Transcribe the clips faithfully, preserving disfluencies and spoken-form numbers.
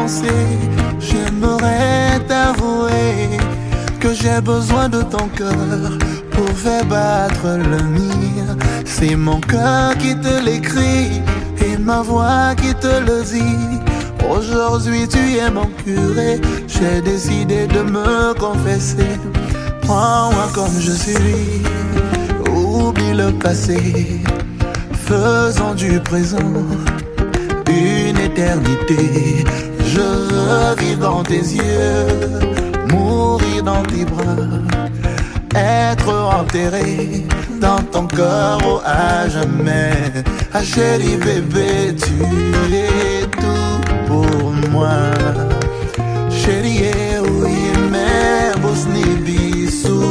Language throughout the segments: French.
commencer, j'aimerais t'avouer que j'ai besoin de ton cœur pour faire battre le mien. C'est mon cœur qui te l'écrit et ma voix qui te le dit. Aujourd'hui tu es mon curé, j'ai décidé de me confesser. Prends-moi comme je suis, oublie le passé, faisons du présent une éternité. Je veux vivre dans tes yeux, mourir dans tes bras, être enterré dans ton corps oh, à jamais. Ah chérie bébé, tu es tout pour moi. Chérie, oui, mais Bosnie bisou.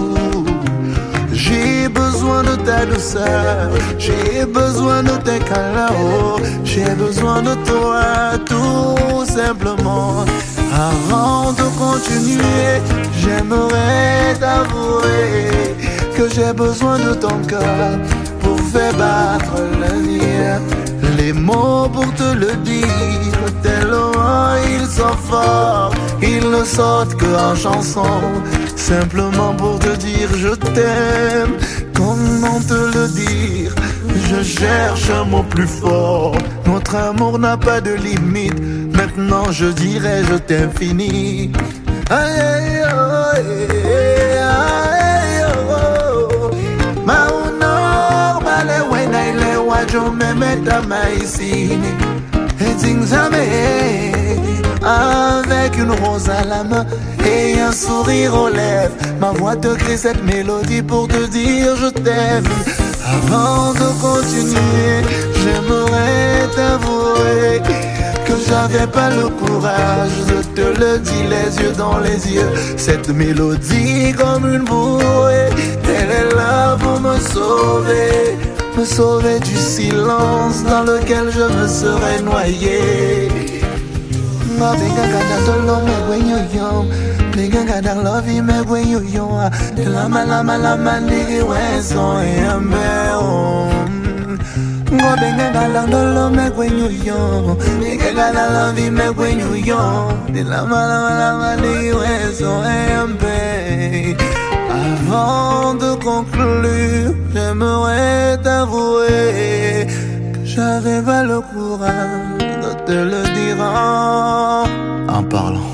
J'ai besoin de ta douceur, j'ai besoin de tes câlins, oh, j'ai besoin de toi tout simplement. Avant de continuer, j'aimerais t'avouer que j'ai besoin de ton cœur pour faire battre le mien. Les mots pour te le dire, tellement ils sont forts, ils ne sortent que en chanson. Simplement pour te dire je t'aime, comment te le dire? Je cherche un mot plus fort. Notre amour n'a pas de limite. Maintenant je dirais je t'aime fini. Aïe aïe aïe aïe oh. Maunor bale wena ile wajo memeta maisini. Et zingzame avec une rose à la main et un sourire aux lèvres. Ma voix te crie cette mélodie pour te dire je t'aime. Avant de continuer, j'aimerais t'avouer que j'avais pas le courage de te le dire les yeux dans les yeux. Cette mélodie comme une bouée, elle est là pour me sauver, me sauver du silence dans lequel je me serais noyé. Ma benga gada tolo me wenyo yo, benga gada love me wenyo yo. La mala mala mandi weso yambe o. Ngo benga gada tolo me wenyo yo, benga gada love me wenyo yo. La mala mala mandi weso yambe. Avant de conclure, j'aimerais t'avouer que j'avais pas le courage de te le dire en, en parlant.